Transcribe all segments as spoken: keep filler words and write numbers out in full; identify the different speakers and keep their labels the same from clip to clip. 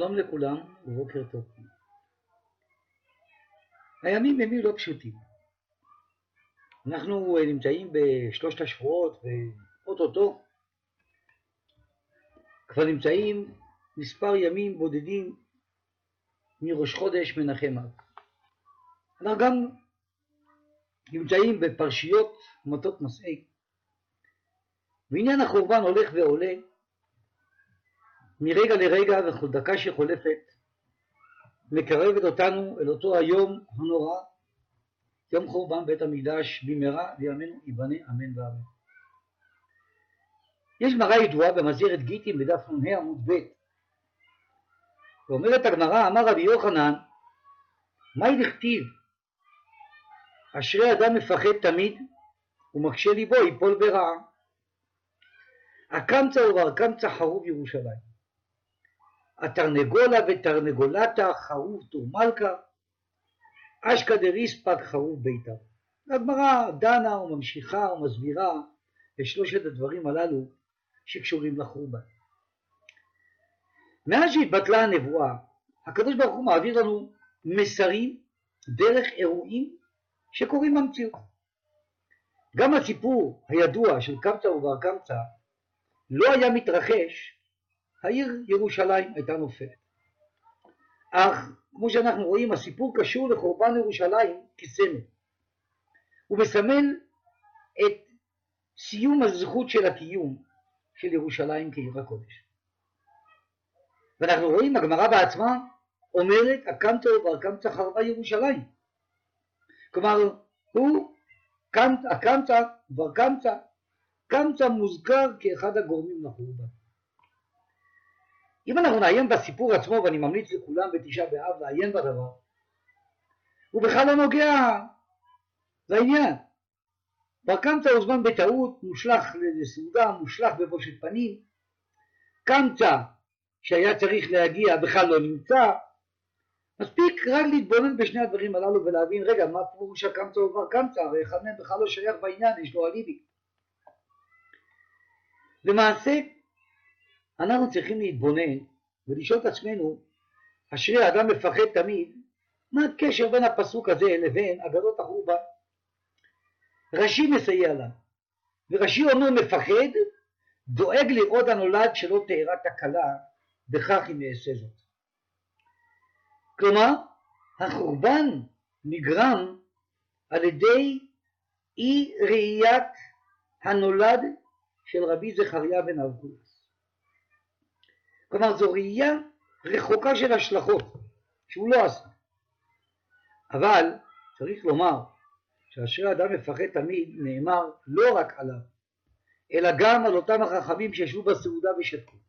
Speaker 1: שלום לכולם ובוקר טוב. הימים ימים לא פשוטים. אנחנו נמצאים בשלושת השבועות ואוטוטו כבר נמצאים מספר ימים בודדים מראש חודש מנחם אב. אנחנו גם נמצאים בפרשיות מטות מסעי, ועניין החורבן הולך ועולה מרגע לרגע, וכל דקה שחולפת מקרבת אותנו אל אותו היום הנורא, יום חורבן בית המקדש במהרה בימינו ייבנה אמן ואמן. יש גמרא ידועה במסכת גיטין בדף נ"ה עמוד ב', ואומרת הגמרא, אמר רבי יוחנן, מהי דכתיב אשרי אדם מפחד תמיד ומקשה ליבו ייפול ברעה. הקמצא ובר קמצא חרוב ירושלים, התרנגולה ותרנגולתה חרוב טור מלכה, אשקא דריספק חרוב ביתה. הגמרא דנה וממשיכה ומסבירה לשלושת הדברים הללו שקשורים לחורבן. מאז שהתבטלה הנבואה, הקדוש ברוך הוא מעביר לנו מסרים דרך אירועים שקורים במציאות. גם הסיפור הידוע של קמצא ובר קמצא לא היה מתרחש, העיר ירושלים הייתה נופלת. אך כמו שאנחנו רואים, הסיפור קשור לחורבן ירושלים כסמל. הוא מסמל את סיום הזכות של הקיום של ירושלים כעיר הקודש. ואנחנו רואים, הגמרא בעצמה אומרת, הקמצא ובר קמצא חרבה ירושלים. כלומר, הוא, הקמצא ובר קמצא, קמצא מוזכר כאחד הגורמים לחורבן. אם אנחנו נעיין בסיפור עצמו, ואני ממליץ לכולם בתשעה באב לעיין בדבר, הוא בכלל לא נוגע לעניין. בר קמצא הוזמן בטעות, מושלך לסעודה, מושלך בבושת פנים. קמצא שהיה צריך להגיע בכלל לא נמצא. מספיק רק להתבונן בשני הדברים הללו ולהבין, רגע, מה פירוש הקמצא ובר קמצא? הרי אחד מהם בכלל לא שייך בעניין, יש לו אליבי. למעשה, אנחנו צריכים להתבונן ולשאול את עצמנו, אשרי אדם מפחד תמיד, מה הקשר בין הפסוק הזה לבין אגדות החורבן? רש"י מסייע לה, ורש"י אומר מפחד, דואג לראות הנולד שלא תארע תקלה, בכך אם יעשה זאת. כלומר, החורבן נגרם על ידי אי ראיית הנולד של רבי זכריה בן אבקולס. כלומר, זו ראייה רחוקה של השלכות שהוא לא עשה. אבל צריך לומר שאשרי אדם מפחד תמיד נאמר לא רק עליו, אלא גם על אותם החכמים שישבו בסעודה ושתקו.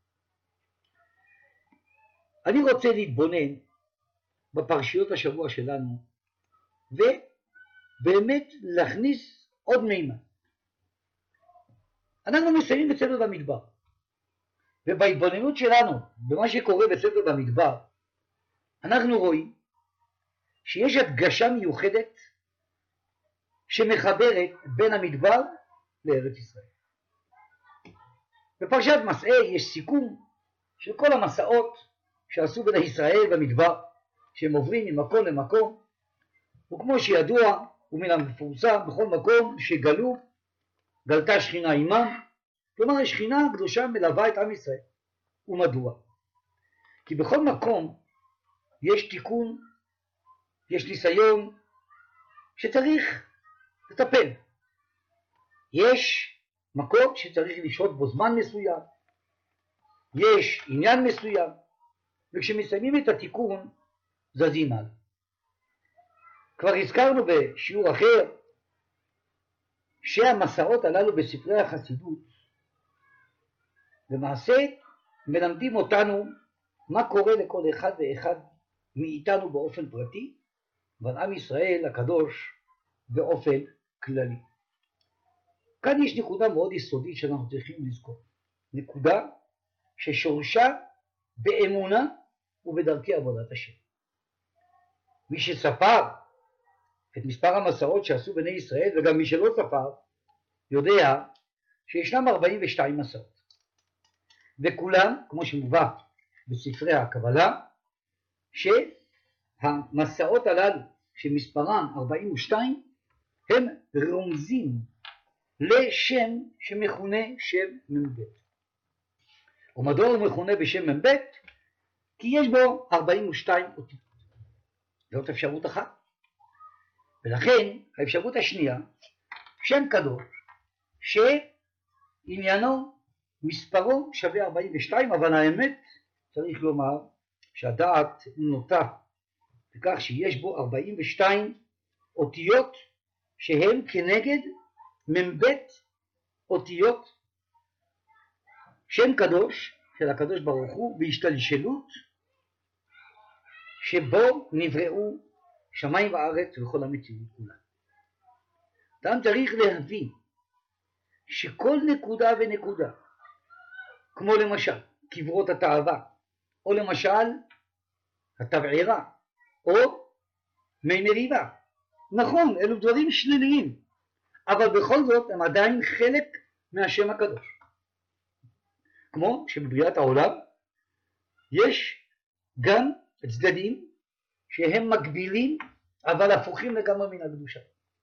Speaker 1: אני רוצה להתבונן בפרשיות השבוע שלנו ובאמת להכניס עוד מימד. אנחנו מסיימים בספר במדבר, ובהתבוננות שלנו במה שקורה בספר במדבר אנחנו רואים שיש הדגשה מיוחדת שמחברת בין המדבר לארץ ישראל. בפרשת מסעי יש סיכום של כל המסעות שעשו בני ישראל במדבר, שהם עוברים ממקום למקום, וכמו שידוע ומן המפורסם בכל מקום שגלו, גלתה שכינה עמם, כלומר השכינה הקדושה מלווה את עם ישראל. ומדוע? כי בכל מקום יש תיקון, יש ניסיון שצריך לטפל. יש מקום שצריך לשהות בו זמן מסוים, יש עניין מסוים, וכשמסיימים את התיקון זזים הלאה. כבר הזכרנו בשיעור אחר שהמסעות הללו בספרי החסידות למעשה מלמדים אותנו מה קורה לכל אחד ואחד מאיתנו באופן פרטי, ועל עם ישראל הקדוש באופן כללי. כאן יש נקודה מאוד יסודית שאנחנו צריכים לזכור. נקודה ששורשה באמונה ובדרכי עבודת השם. מי שספר את מספר המסעות שעשו בני ישראל, וגם מי שלא ספר, יודע שישנם ארבעים ושתיים מסעות. וכולם, כמו שמובא בספרי הקבלה, שהמסעות הללו שמספרם ארבעים ושתיים הם רומזים לשם שמכונה שם מ"ב. ומדוע הוא מכונה בשם מ"ב? כי יש בו ארבעים ושתיים אותיות. זאת אפשרות אחת. ולכן האפשרות השנייה, שם קדוש, שעניינו מספרו שווה ארבעים ושתיים, אבל האמת צריך לומר שהדעת נוטה בכך שיש בו ארבעים ושתיים אותיות שהן כנגד מ"ב אותיות שם קדוש של הקדוש ברוך הוא בהשתלשלות שבו נבראו שמיים וארץ וכל המציאות כולה. אדם צריך להבין שכל נקודה ונקודה, כמו למשל קברות התאווה, או למשל התבערה, או מי מריבה, נכון, אלו דברים שליליים, אבל בכל זאת הם עדיין חלק מהשם הקדוש. כמו שבבריאת העולם יש גם צדדים שהם מקבילים אבל הפוכים לגמרי מן הקדושה.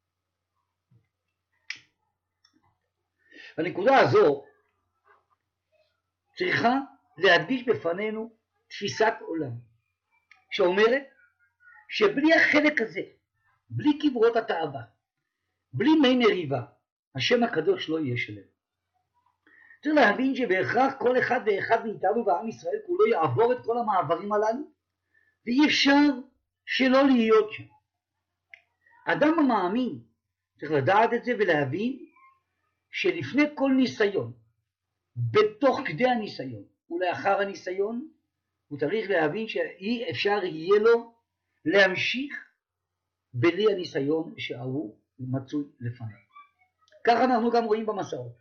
Speaker 1: הנקודה הזו צריכה להדגיש בפנינו תפיסת עולם שאומרת שבלי החלק הזה, בלי קברות התאווה, בלי מי מריבה, השם הקדוש לא יהיה שלם. צריך להבין שבהכרח כל אחד ואחד מאיתנו בעם ישראל כולו יעבור את כל המעברים הללו, ואי אפשר שלא להיות שם. אדם המאמין צריך לדעת את זה ולהבין שלפני כל ניסיון, בתוך כדי הניסיון ולאחר הניסיון, הוא צריך להבין שאי אפשר יהיה לו להמשיך בלי הניסיון שהוא מצוי לפניו. ככה אנחנו גם רואים במסעות.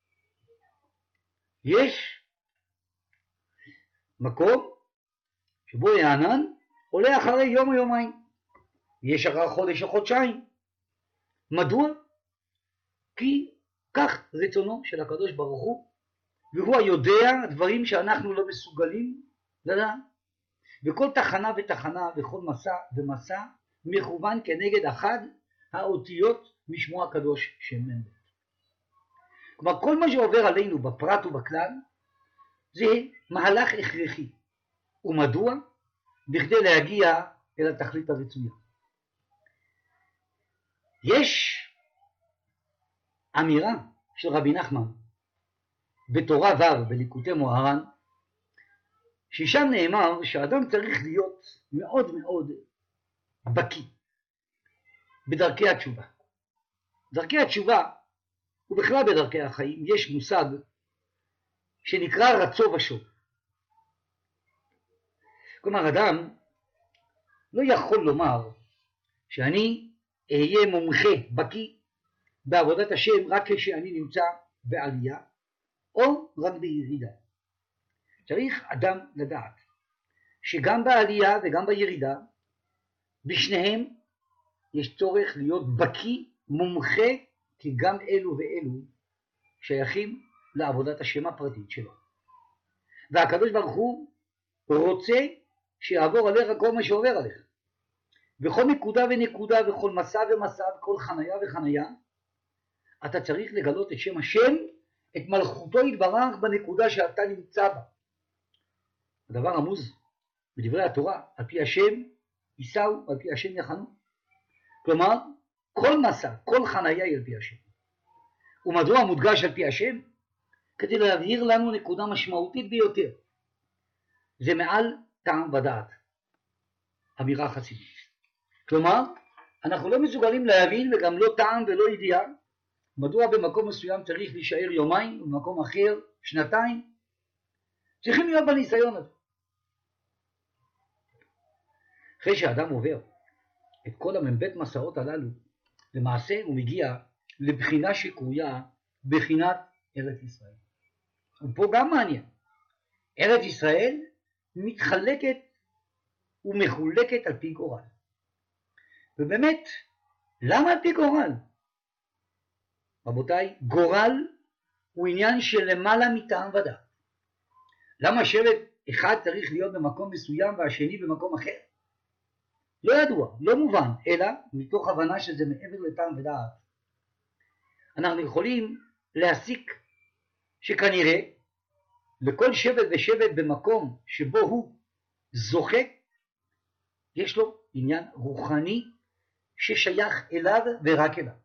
Speaker 1: יש מקום שבו הענן עולה אחרי יום או יומיים, יש אחר חודש או חודשיים. מדוע? כי כך רצונו של הקדוש ברוך הוא, והוא היודע דברים שאנחנו לא מסוגלים לדעת. וכל תחנה ותחנה וכל מסע ומסע מכוון כנגד אחד האותיות משמו הקדוש שם מ"ב. כלומר, כל מה שעובר עלינו בפרט ובכלל זה מהלך הכרחי. ומדוע? בכדי להגיע אל התכלית הרצויה. יש אמירה של רבי נחמן בתורה ו' בליקוטי מוהר"ן, ששם נאמר שאדם צריך להיות מאוד מאוד בקיא בדרכי התשובה. דרכי התשובה ובכלל בדרכי החיים יש מושג שנקרא רצו ושוב. כלומר, אדם לא יכול לומר שאני אהיה מומחה בקיא בעבודת השם רק כשאני נמצא בעלייה או רק בירידה. צריך אדם לדעת שגם בעלייה וגם בירידה, בשניהם יש צורך להיות בקיא, מומחה, כי גם אלו ואלו שייכים לעבודת השם הפרטית שלו. והקדוש ברוך הוא רוצה שיעבור עליך כל מה שעובר עליך. בכל נקודה ונקודה, וכל מסע ומסע, וכל חניה וחניה, אתה צריך לגלות את שם השם, את מלכותו יתברך בנקודה שאתה נמצא בה. הדבר רמוז בדברי התורה, על פי השם ייסעו, על פי השם יחנו. כלומר, כל מסע, כל חניה היא על פי השם. ומדוע מודגש על פי השם? כדי להבהיר לנו נקודה משמעותית ביותר. זה מעל טעם ודעת. אמירה חסידית. כלומר, אנחנו לא מסוגלים להבין וגם לא טעם ולא ידיעה, מדוע במקום מסוים צריך להישאר יומיים ובמקום אחר שנתיים. צריכים להיות בניסיון הזה. אחרי שהאדם עובר את כל המ"ב מסעות הללו, למעשה הוא מגיע לבחינה שקרויה בחינת ארץ ישראל. ופה גם מעניין. ארץ ישראל מתחלקת ומחולקת על פי גורל. ובאמת, למה על פי גורל? רבותיי, גורל הוא עניין של למעלה מטעם ודעת. למה שבט אחד צריך להיות במקום מסוים והשני במקום אחר? לא ידוע, לא מובן, אלא מתוך הבנה שזה מעבר לטעם ודעת. אנחנו יכולים להסיק שכנראה לכל שבט ושבט במקום שבו הוא זוכה, יש לו עניין רוחני ששייך אליו ורק אליו.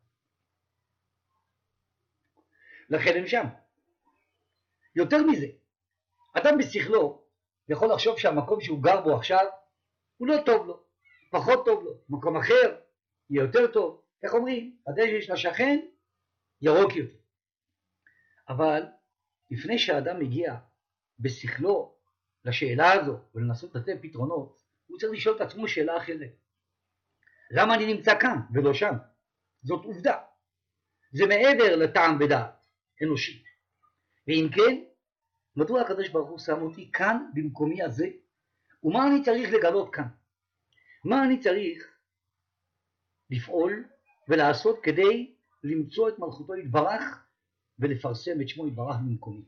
Speaker 1: לכן הם שם. יותר מזה, אדם בשכלו יכול לחשוב שהמקום שהוא גר בו עכשיו הוא לא טוב לו, פחות טוב לו, מקום אחר יהיה יותר טוב. איך אומרים? הדשא של השכן ירוק יותר. אבל לפני שהאדם מגיע בשכלו לשאלה הזו ולנסות לתת פתרונות, הוא צריך לשאול את עצמו שאלה אחרת. למה אני נמצא כאן ולא שם? זאת עובדה. זה מעבר לטעם ודעת אנושית. ואם כן, מדוע הקדוש ברוך הוא שם אותי כאן במקומי הזה? ומה אני צריך לגלות כאן? מה אני צריך לפעול ולעשות כדי למצוא את מלכותו יתברך ולפרסם את שמו יתברך במקומי?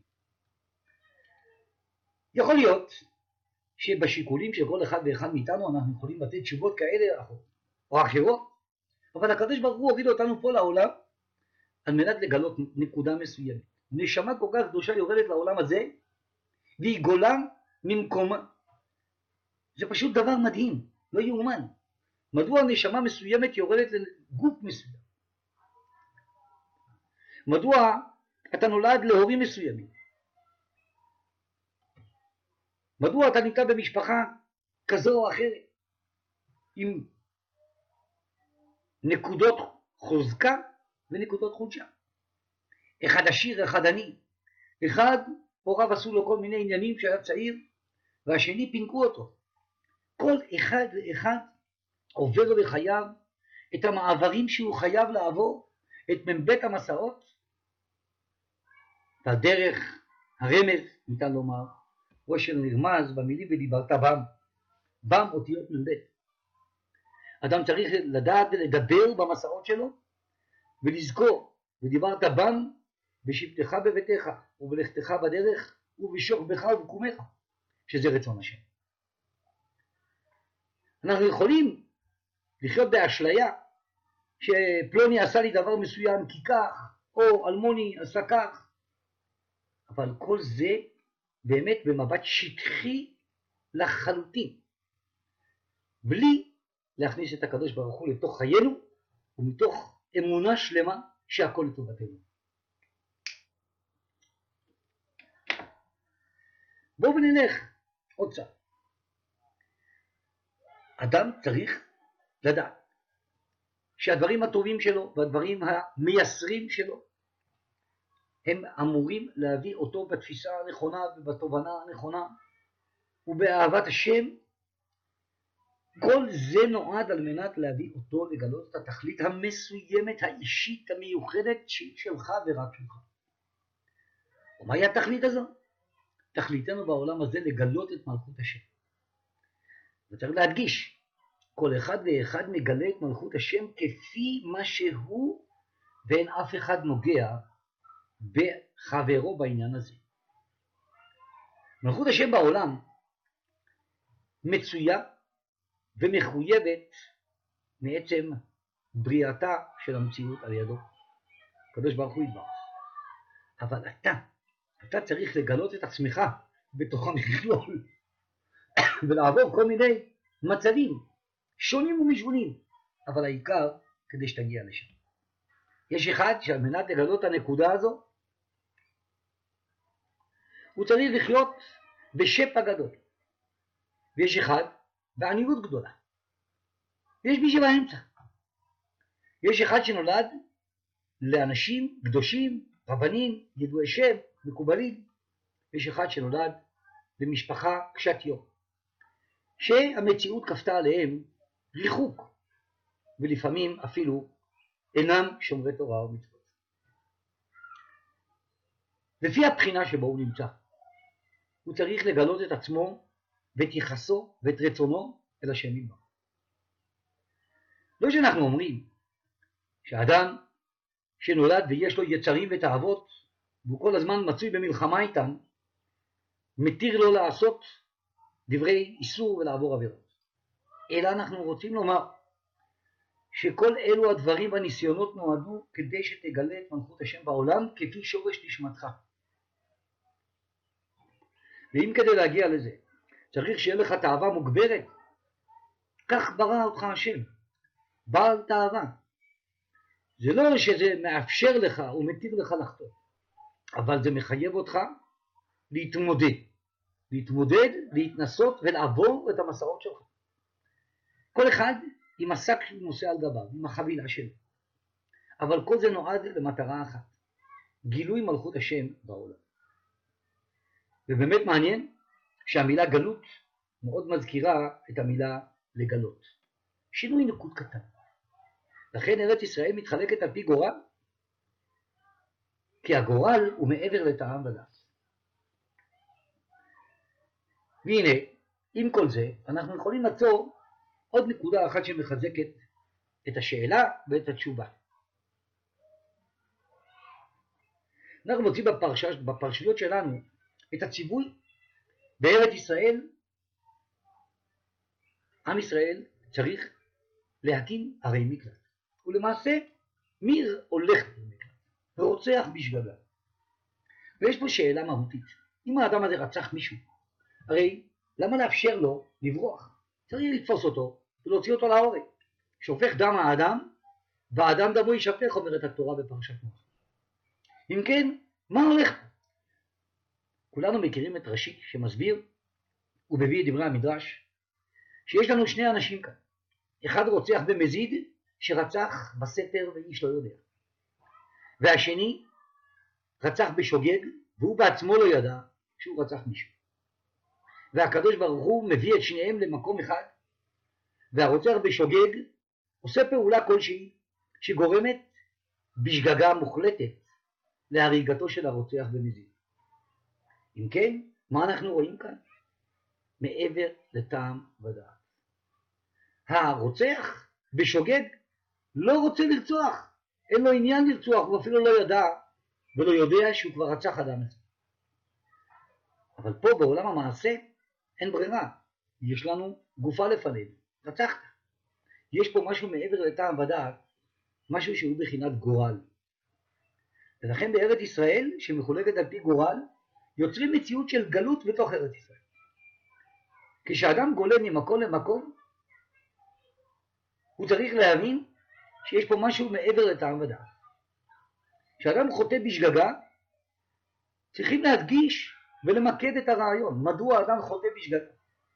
Speaker 1: יכול להיות שבשיקולים של כל אחד ואחד מאיתנו אנחנו יכולים לתת תשובות כאלה או אחרות, אבל הקדוש ברוך הוא הוביל אותנו פה לעולם על מנת לגלות נקודה מסוימת. נשמה כל כך קדושה יורדת לעולם הזה והיא גולה ממקומה. זה פשוט דבר מדהים, לא יאומן. מדוע נשמה מסוימת יורדת לגוף מסוים? מדוע אתה נולד להורים מסוימים? מדוע אתה נמצא במשפחה כזו או אחרת עם נקודות חוזקה ונקודות חולשה? אחד עשיר, אחד עני. אחד הוריו עשו לו כל מיני עניינים כשהיה צעיר, והשני פינקו אותו. כל אחד ואחד עובר בחייו את המעברים שהוא חייב לעבור, את מבית המסעות, והדרך הרמז, ניתן לומר, הוא אשר נרמז במילים ודיברת בם, בם אותיות מבית. אדם צריך לדעת לדבר במסעות שלו, ולזכור, ודיברת בם בשבתך בביתך, ובלכתך בדרך, ובשוכבך ובקומך, שזה רצון השם. אנחנו יכולים לחיות באשליה שפלוני עשה לי דבר מסוים כי כך, או אלמוני עשה כך, אבל כל זה באמת במבט שטחי לחלוטין, בלי להכניס את הקדוש ברוך הוא לתוך חיינו, ומתוך אמונה שלמה שהכל לטובתנו. בואו ונלך עוד צעד. אדם צריך לדעת שהדברים הטובים שלו והדברים המייסרים שלו הם אמורים להביא אותו בתפיסה הנכונה ובתובנה הנכונה ובאהבת השם. כל זה נועד על מנת להביא אותו לגלות את התכלית המסוימת האישית המיוחדת שלך ורק שלך. ומהי התכלית הזו? תכליתנו בעולם הזה לגלות את מלכות השם. וצריך להדגיש, כל אחד ואחד מגלה את מלכות השם כפי מה שהוא, ואין אף אחד נוגע בחברו בעניין הזה. מלכות השם בעולם מצויה ומחויבת מעצם בריאתה של המציאות על ידו. הקדוש ברוך הוא יתברך. אבל אתה, אתה צריך לגלות את עצמך בתוך המכלול, ולעבור כל מיני מצבים שונים ומשונים, אבל העיקר כדי שתגיע לשם. יש אחד שעל מנת לגלות את הנקודה הזו, הוא צריך לחיות בשפע גדול, ויש אחד בעניות גדולה, ויש מי שבאמצע. יש אחד שנולד לאנשים קדושים, רבנים, ידועי שם, מקובלים. יש אחד שנולד למשפחה קשת יום, שהמציאות כפתה עליהם ריחוק, ולפעמים אפילו אינם שומרי תורה ומצוות. לפי הבחינה שבו הוא נמצא, הוא צריך לגלות את עצמו ואת יחסו ואת רצונו אל השם יתברך. לא שאנחנו אומרים שהאדם שנולד ויש לו יצרים ותאוות והוא כל הזמן מצוי במלחמה איתם, מתיר לו לעשות דברי איסור ולעבור עבירות. אלא אנחנו רוצים לומר שכל אלו הדברים והניסיונות נועדו כדי שתגלה את מלכות השם בעולם כפי שורש נשמתך. ואם כדי להגיע לזה צריך שיהיה לך תאווה מוגברת, כך ברא אותך השם, בעל תאווה. זה לא שזה מאפשר לך ומתיר לך לחטוא, אבל זה מחייב אותך להתמודד, להתמודד, להתנסות ולעבור את המסעות שלך. כל אחד עם השק שהוא נושא על גביו, עם החבילה שלו. אבל כל זה נועד למטרה אחת, גילוי מלכות השם בעולם. ובאמת מעניין שהמילה גלות מאוד מזכירה את המילה לגלות. שינוי נקוד קטן. לכן ארץ ישראל מתחלקת על פי גורל, כי הגורל הוא מעבר לטעם ודעת. והנה, עם כל זה, אנחנו יכולים לעצור עוד נקודה אחת שמחזקת את השאלה ואת התשובה. אנחנו מוצאים בפרש... בפרשיות שלנו את הציווי בארץ ישראל. עם ישראל צריך להקים ערי מקלט. ולמעשה, מי הולך למקלט? ורוצח בשגגה. ויש פה שאלה מהותית. אם האדם הזה רצח מישהו, הרי למה לאפשר לו לברוח? צריך לתפוס אותו ולהוציא אותו להורג. שופך דם האדם, והאדם דמו יישפך, אומרת התורה בפרשת נוח. אם כן, מה הולך פה? כולנו מכירים את רש"י שמסביר ומביא את דברי המדרש שיש לנו שני אנשים כאן. אחד רוצח במזיד שרצח בסתר ואיש לא יודע. והשני רצח בשוגג והוא בעצמו לא ידע שהוא רצח מישהו. והקדוש ברוך הוא מביא את שניהם למקום אחד, והרוצח בשוגג עושה פעולה כלשהי שגורמת בשגגה מוחלטת להריגתו של הרוצח במזיד. אם כן, מה אנחנו רואים כאן? מעבר לטעם ודעת. הרוצח בשוגג לא רוצה לרצוח, אין לו עניין לרצוח, הוא אפילו לא ידע ולא יודע שהוא כבר רצח אדם הזה. אבל פה בעולם המעשה אין ברירה, יש לנו גופה לפנינו, רצחת. יש פה משהו מעבר לטעם ודעת, משהו שהוא בחינת גורל. ולכן בארץ ישראל, שמחולקת על פי גורל, יוצרים מציאות של גלות בתוך ארץ ישראל. כשאדם גולה ממקום למקום, הוא צריך להבין שיש פה משהו מעבר לטעם ודעת. כשאדם חוטא בשגגה, צריכים להדגיש ולמקד את הרעיון. מדוע האדם חוטא בשגגה?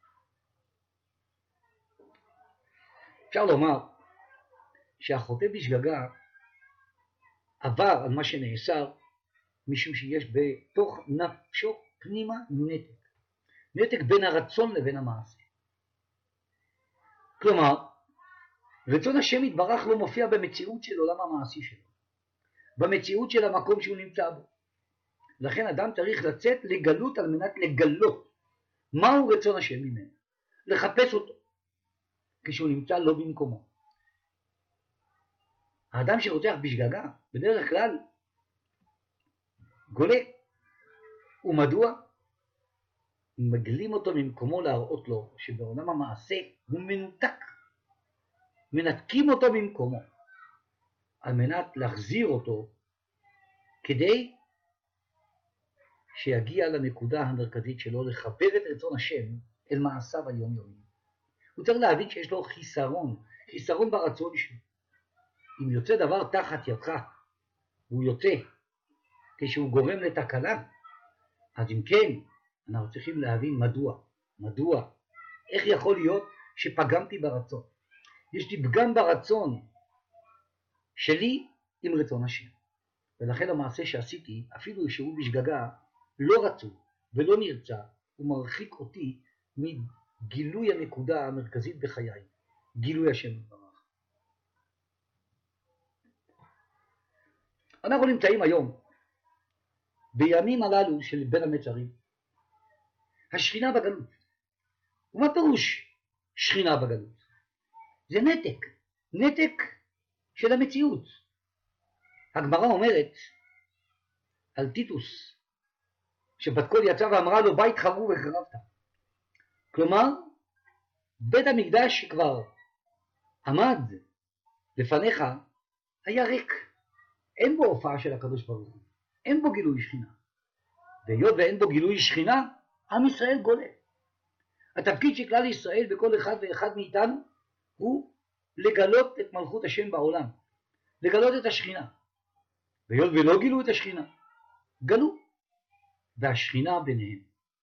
Speaker 1: אפשר לומר שהחוטא בשגגה עבר על מה שנאסר, משום שיש בתוך נפשו פנימה נתק. נתק בין הרצון לבין המעשה. כלומר, רצון השם יתברך לא מופיע במציאות של עולם המעשי שלו, במציאות של המקום שהוא נמצא בו. לכן אדם צריך לצאת לגלות על מנת לגלות מהו רצון השם ממנו, לחפש אותו כשהוא נמצא לא במקומו. האדם שרוצח בשגגה בדרך כלל גולה. ומדוע? מגלים אותו ממקומו להראות לו שבעולם המעשה הוא מנותק. מנתקים אותו ממקומו על מנת להחזיר אותו כדי שיגיע לנקודה המרכזית שלו, לחבר את רצון השם אל מעשיו היומיומיים. הוא צריך להבין שיש לו חיסרון, חיסרון ברצון שלו. אם יוצא דבר תחת ידך, והוא יוצא כשהוא גורם לתקלה, אז אם כן, אנחנו צריכים להבין מדוע. מדוע? איך יכול להיות שפגמתי ברצון? יש לי פגם ברצון שלי עם רצון השם. ולכן המעשה שעשיתי, אפילו שהוא בשגגה, לא רצו ולא נרצה, הוא מרחיק אותי מגילוי הנקודה המרכזית בחיי, גילוי השם יתברך. אנחנו נמצאים היום בימים הללו של בין המצרים, השכינה בגלות. ומה פירוש שכינה בגלות? זה נתק, נתק של המציאות. הגמרא אומרת על טיטוס, שבת קול יצא ואמרה לו בית חרוב החרבת. כלומר, בית המקדש שכבר עמד לפניך היה ריק. אין בו הופעה של הקדוש ברוך הוא. אין בו גילוי שכינה. והיות ואין בו גילוי שכינה, עם ישראל גולה. התפקיד של כלל ישראל בכל אחד ואחד מאיתנו הוא לגלות את מלכות השם בעולם. לגלות את השכינה. והיות ולא גילו את השכינה, גלו. והשכינה ביניהם.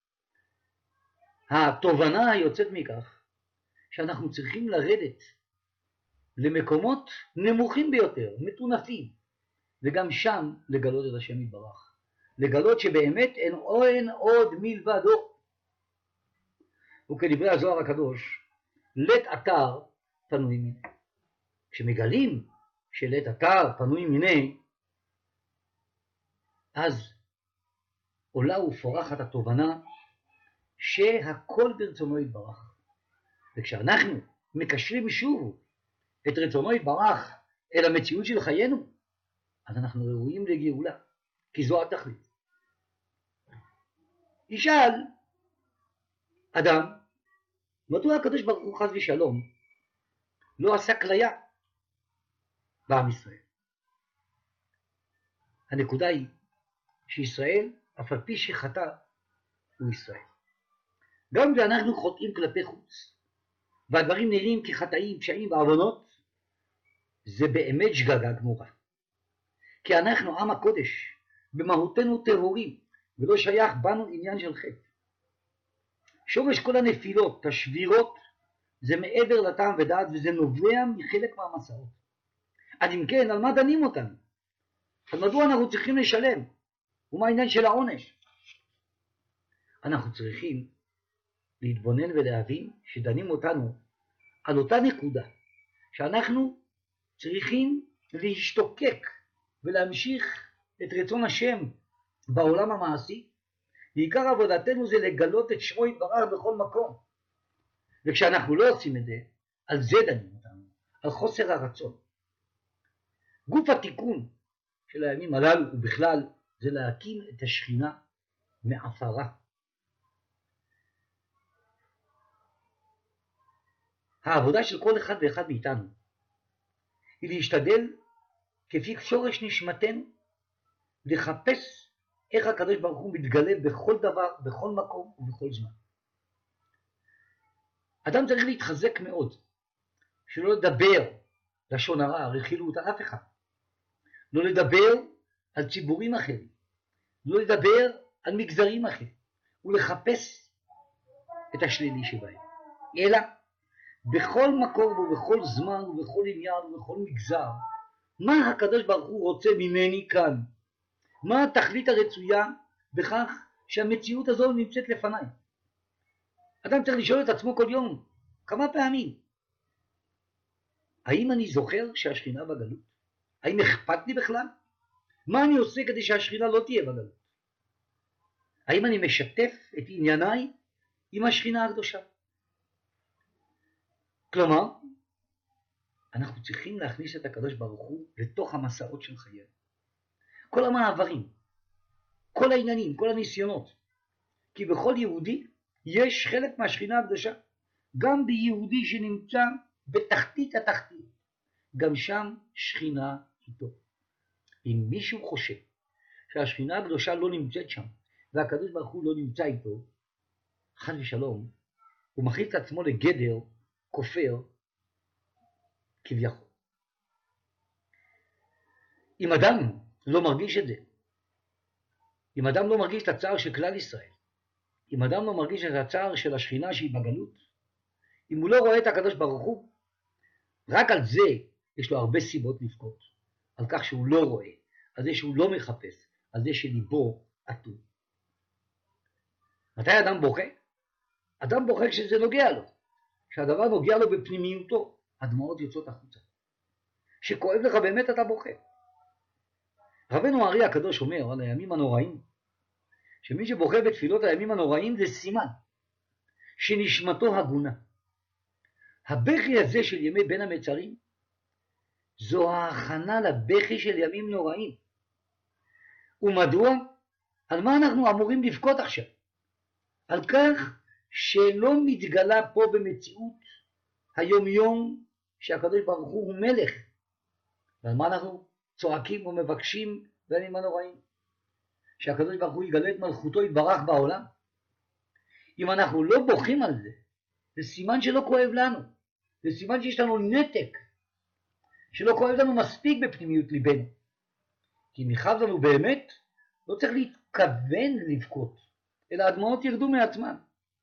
Speaker 1: התובנה היוצאת מכך שאנחנו צריכים לרדת למקומות נמוכים ביותר, מטונפים, וגם שם לגלות את השם יתברך. לגלות שבאמת אין, אין עוד מלבדו. וכדברי הזוהר הקדוש, לית אתר פנוי מיני. כשמגלים שלית אתר פנוי מיני, אז עולה ופורחת התובנה שהכל ברצונו יתברך. וכשאנחנו מקשרים שוב את רצונו יתברך אל המציאות של חיינו, אז אנחנו ראויים לגאולה, כי זו התכלית. ישאל אדם, מדוע הקדוש ברוך הוא חס ושלום לא עשה כליה בעם ישראל? הנקודה היא שישראל, אף על פי שחטא, הוא ישראל. גם כשאנחנו חוטאים כלפי חוץ, והדברים נראים כחטאים, פשעים ועוונות, זה באמת שגגה גמורה. כי אנחנו עם הקודש, במהותנו טהורים, ולא שייך בנו עניין של חטא. שורש כל הנפילות, השבירות, זה מעבר לטעם ודעת, וזה נובע מחלק מהמסעות. אז אם כן, על מה דנים אותנו? אז מדוע אנחנו צריכים לשלם? ומה העניין של העונש? אנחנו צריכים להתבונן ולהבין שדנים אותנו על אותה נקודה, שאנחנו צריכים להשתוקק ולהמשיך את רצון השם בעולם המעשי. בעיקר עבודתנו זה לגלות את שמו יתברך בכל מקום. וכשאנחנו לא עושים את זה, על זה דנים אותנו, על חוסר הרצון. גוף התיקון של הימים הללו ובכלל זה להקים את השכינה מעפרה. העבודה של כל אחד ואחד מאיתנו היא להשתדל כפי שורש נשמתנו לחפש איך הקדוש ברוך הוא מתגלה בכל דבר, בכל מקום ובכל זמן. אדם צריך להתחזק מאוד, שלא לדבר לשון הרע, רכילות על אף אחד. לא לדבר על ציבורים אחרים, לא לדבר על מגזרים אחרים, ולחפש את השלילי שבהם. אלא בכל מקום ובכל זמן ובכל עניין ובכל מגזר, מה הקדוש ברוך הוא רוצה ממני כאן? מה התכלית הרצויה בכך שהמציאות הזו נמצאת לפניי? אדם צריך לשאול את עצמו כל יום, כמה פעמים, האם אני זוכר שהשכינה בגלות? האם אכפת לי בכלל? מה אני עושה כדי שהשכינה לא תהיה בגלות? האם אני משתף את ענייניי עם השכינה הקדושה? כלומר, אנחנו צריכים להכניס את הקדוש ברוך הוא לתוך המסעות של חיינו. כל המעברים, כל העניינים, כל הניסיונות. כי בכל יהודי יש חלק מהשכינה הקדושה. גם ביהודי שנמצא בתחתית התחתית, גם שם שכינה איתו. אם מישהו חושב שהשכינה הקדושה לא נמצאת שם, והקדוש ברוך הוא לא נמצא איתו, חס ושלום, הוא מכניס את עצמו לגדר כופר כביכול. אם אדם לא מרגיש את זה, אם אדם לא מרגיש את הצער של כלל ישראל, אם אדם לא מרגיש את הצער של השכינה שהיא בגלות, אם הוא לא רואה את הקדוש ברוך הוא, רק על זה יש לו הרבה סיבות לבכות. על כך שהוא לא רואה, על זה שהוא לא מחפש, על זה שליבו אטום. מתי אדם בוכה? אדם בוכה כשזה נוגע לו. כשהדבר נוגע לו בפנימיותו, הדמעות יוצאות החוצה. שכואב לך באמת אתה בוכה. רבנו הארי הקדוש אומר על הימים הנוראים, שמי שבוכה בתפילות הימים הנוראים זה סימן שנשמתו הגונה. הבכי הזה של ימי בין המצרים זו ההכנה לבכי של ימים נוראים. ומדוע? על מה אנחנו אמורים לבכות עכשיו? על כך שלא מתגלה פה במציאות היום יום שהקדוש ברוך הוא הוא מלך. ועל מה אנחנו צועקים ומבקשים בימים הנוראים? שהקדוש ברוך הוא יגלה את מלכותו יתברך בעולם. אם אנחנו לא בוכים על זה, זה סימן שלא כואב לנו. זה סימן שיש לנו נתק, שלא כואב לנו מספיק בפנימיות ליבנו. כי אם יכאב לנו באמת, לא צריך להתכוון לבכות, אלא הדמעות ירדו מעצמן.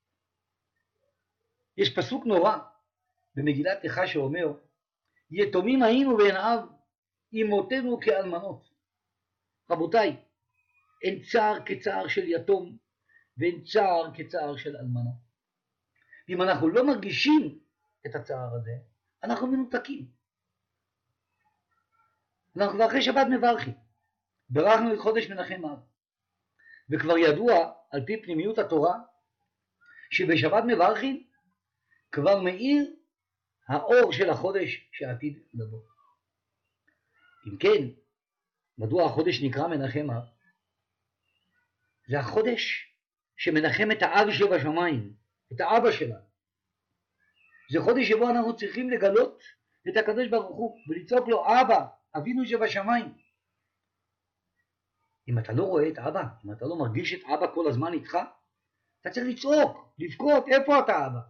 Speaker 1: יש פסוק נורא במגילת איכה שאומר, יתומים היינו ואין אב, אמותינו כאלמנות. רבותיי, אין צער כצער של יתום, ואין צער כצער של אלמנה. אם אנחנו לא מרגישים את הצער הזה, אנחנו מנותקים. אנחנו כבר אחרי שבת מברכים. ברכנו את חודש מנחם אב. וכבר ידוע על פי פנימיות התורה, שבשבת מברכים כבר מאיר האור של החודש שעתיד לבוא. אם כן, מדוע החודש נקרא מנחם אב? זה החודש שמנחם את האב שבשמיים, את האבא שלנו. זה חודש שבו אנחנו צריכים לגלות את הקדוש ברוך הוא ולצעוק לו, אבא, אבינו שבשמיים. אם אתה לא רואה את אבא, אם אתה לא מרגיש את אבא כל הזמן איתך, אתה צריך לצעוק, לבכות, איפה אתה אבא?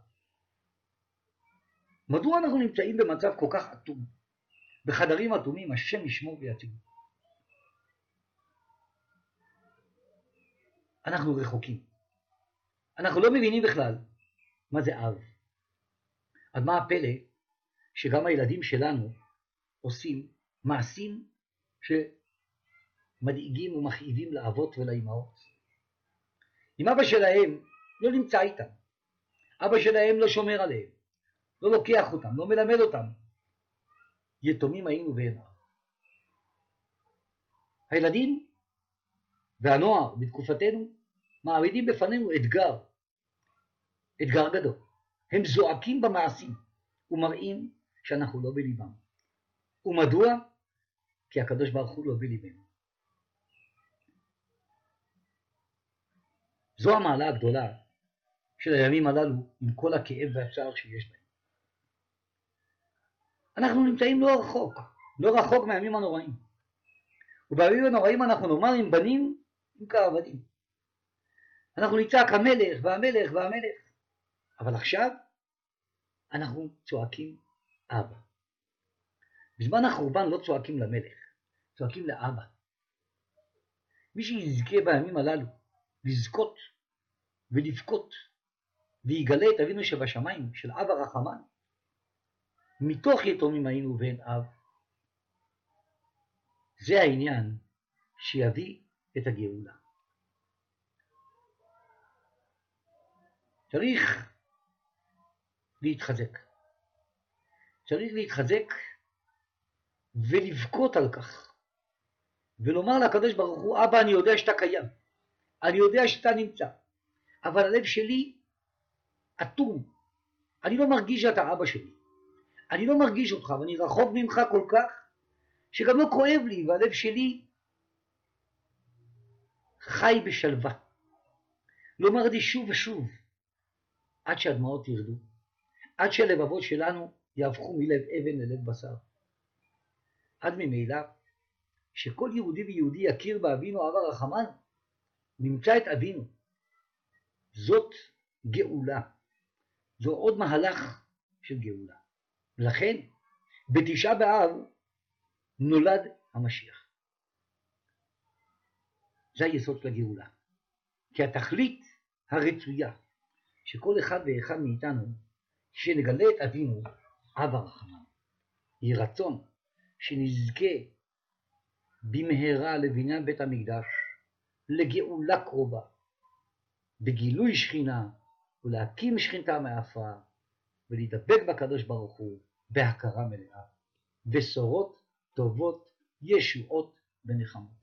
Speaker 1: מדוע אנחנו נמצאים במצב כל כך אטום? בחדרים אטומים, השם ישמור ויציל. אנחנו רחוקים. אנחנו לא מבינים בכלל מה זה אב. עד מה הפלא שגם הילדים שלנו עושים מעשים שמדאיגים ומכאיבים לאבות ולאמהות. אם אבא שלהם לא נמצא איתם, אבא שלהם לא שומר עליהם, לא לוקח אותם, לא מלמד אותם, יתומים היינו ואין אב. הילדים והנוער בתקופתנו מעמידים בפנינו אתגר, אתגר גדול. הם זועקים במעשים ומראים שאנחנו לא בליבם. ומדוע? כי הקדוש ברוך הוא לא בליבנו. זו המעלה הגדולה של הימים הללו עם כל הכאב והצער שיש בהם. אנחנו נמצאים לא רחוק, לא רחוק מהימים הנוראים. ובימים הנוראים אנחנו נאמר עם בנים עם כעבדים. אנחנו נצעק המלך והמלך והמלך. אבל עכשיו אנחנו צועקים אבא. בזמן החורבן לא צועקים למלך, צועקים לאבא. מי שיזכה בימים הללו לזכות ולבכות ויגלה את אבינו שבשמיים של אב הרחמן, מתוך יתומים היינו ואין אב, זה העניין שיביא את הגאולה. צריך להתחזק. צריך להתחזק ולבכות על כך. ולומר לקדוש ברוך הוא, אבא, אני יודע שאתה קיים. אני יודע שאתה נמצא. אבל הלב שלי אטום. אני לא מרגיש שאתה אבא שלי. אני לא מרגיש אותך, ואני רחוק ממך כל כך, שגם לא כואב לי, והלב שלי חי בשלווה. לומר את זה שוב ושוב, עד שהדמעות ירדו. עד שהלבבות שלנו יהפכו מלב אבן ללב בשר. עד ממילא שכל יהודי ויהודי יכיר באבינו אב הרחמן, נמצא את אבינו. זאת גאולה. זו עוד מהלך של גאולה. ולכן בתשעה באב נולד המשיח. זה היסוד של הגאולה. כי התכלית הרצויה שכל אחד ואחד מאיתנו שנגלה את אבינו אב הרחמן, היא רצון שנזכה במהרה לבניין בית המקדש, לגאולה קרובה, בגילוי שכינה ולהקים שכינתה מעפרה, ולהתדבק בקדוש ברוך הוא בהכרה מלאה, בשורות טובות, ישועות ונחמות.